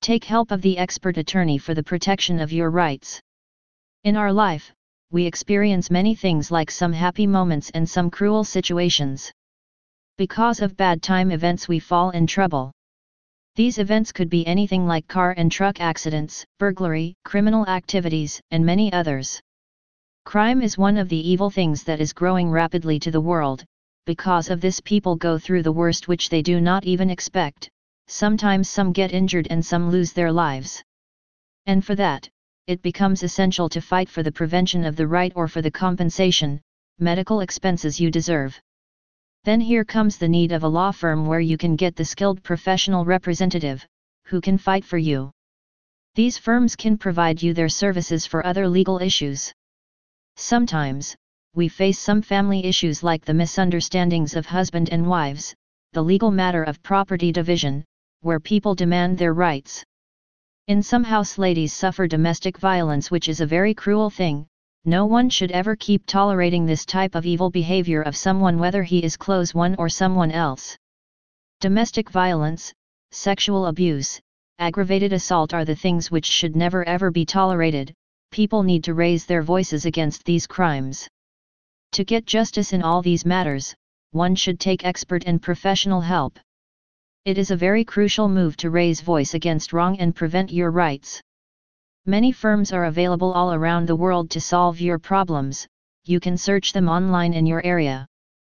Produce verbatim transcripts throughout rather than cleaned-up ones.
Take help of the expert attorney for the protection of your rights. In our life, we experience many things like some happy moments and some cruel situations. Because of bad time events we fall in trouble. These events could be anything like car and truck accidents, burglary, criminal activities, and many others. Crime is one of the evil things that is growing rapidly to the world. Because of this, people go through the worst which they do not even expect. Sometimes some get injured and some lose their lives. And for that, it becomes essential to fight for the prevention of the right or for the compensation, medical expenses you deserve. Then here comes the need of a law firm where you can get the skilled professional representative, who can fight for you. These firms can provide you their services for other legal issues. Sometimes, we face some family issues like the misunderstandings of husband and wives, the legal matter of property division, where people demand their rights. In some house ladies suffer domestic violence, which is a very cruel thing. No one should ever keep tolerating this type of evil behavior of someone, whether he is close one or someone else. Domestic violence, sexual abuse, aggravated assault are the things which should never ever be tolerated. People need to raise their voices against these crimes. To get justice in all these matters, one should take expert and professional help. It is a very crucial move to raise voice against wrong and prevent your rights. Many firms are available all around the world to solve your problems. You can search them online in your area.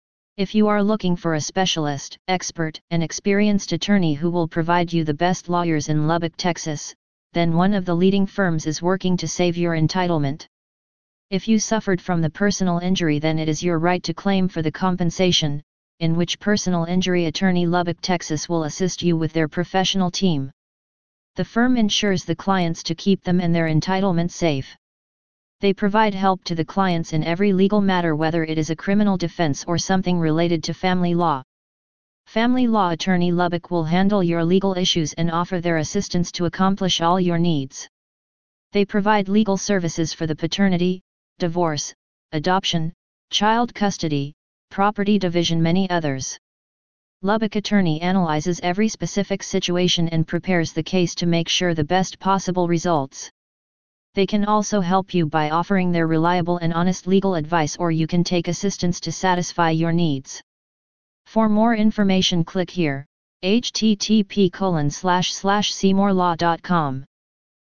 If you are looking for a specialist, expert, and experienced attorney who will provide you the best lawyers in Lubbock, Texas, then one of the leading firms is working to save your entitlement. If you suffered from the personal injury, then it is your right to claim for the compensation, in which personal injury attorney Lubbock, Texas will assist you with their professional team. The firm ensures the clients to keep them and their entitlement safe. They provide help to the clients in every legal matter, whether it is a criminal defense or something related to family law. Family Law Attorney Lubbock will handle your legal issues and offer their assistance to accomplish all your needs. They provide legal services for the paternity, divorce, adoption, child custody, property division, many others. Lubbock Attorney analyzes every specific situation and prepares the case to make sure the best possible results. They can also help you by offering their reliable and honest legal advice, or you can take assistance to satisfy your needs. For more information, click here, h t t p colon slash slash seymour law dot com.